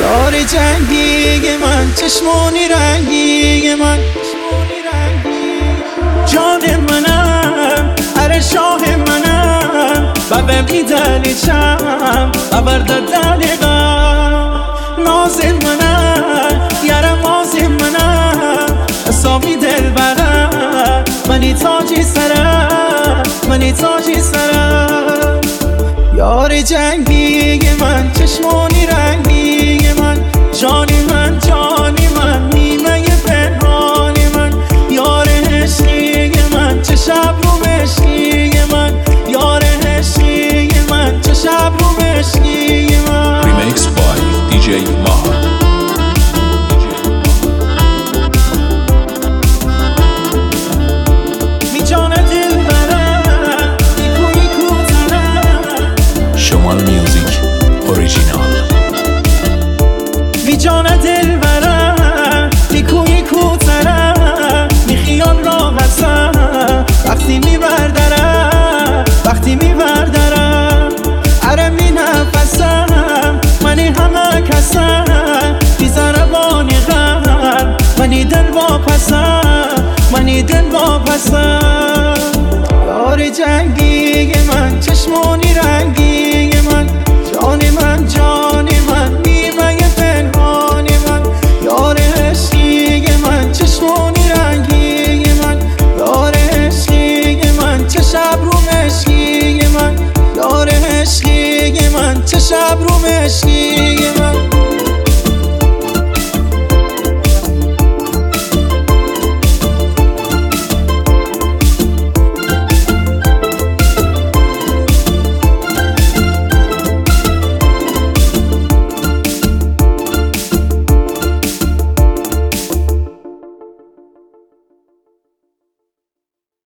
یار جنگی من، چشمونی رنگی من، جان منم، اره شاه منم، ببه بیدلی چم، ببر ددلی غم. ناز منم، یارم ماز منم، حسابی دل برم، منی تاجی سرم، منی تاجی سرم. یار جنگی من، چشمونی رنگی من، جانی من، جانی من، نیمه پنهانی من. یار عشقی من، چه شب رو عشقی من، یار عشقی من، چه شب رو عشقی من. Remix by DJ Maha. می جان دل برم، نیکو نیکو ترم. Shamal Music Original. می جان دل برم، نیکو نیکو ترم. می خیال راحتم وقتی می بردرم، وقتی می بردرم. اره می نفسم، منی همه کسم، بی ضربانی غم، منی دل واپسم، منی دل واپسم. یار جنگی من، چشمونی رنگی من، جانی من، جانی من، نیمه پنهانی من. یار عشقی من، چشمونی رنگی من، یار عشقی من، چه شب رو عشقی من، یار عشقی من، چه شب رو عشقی من.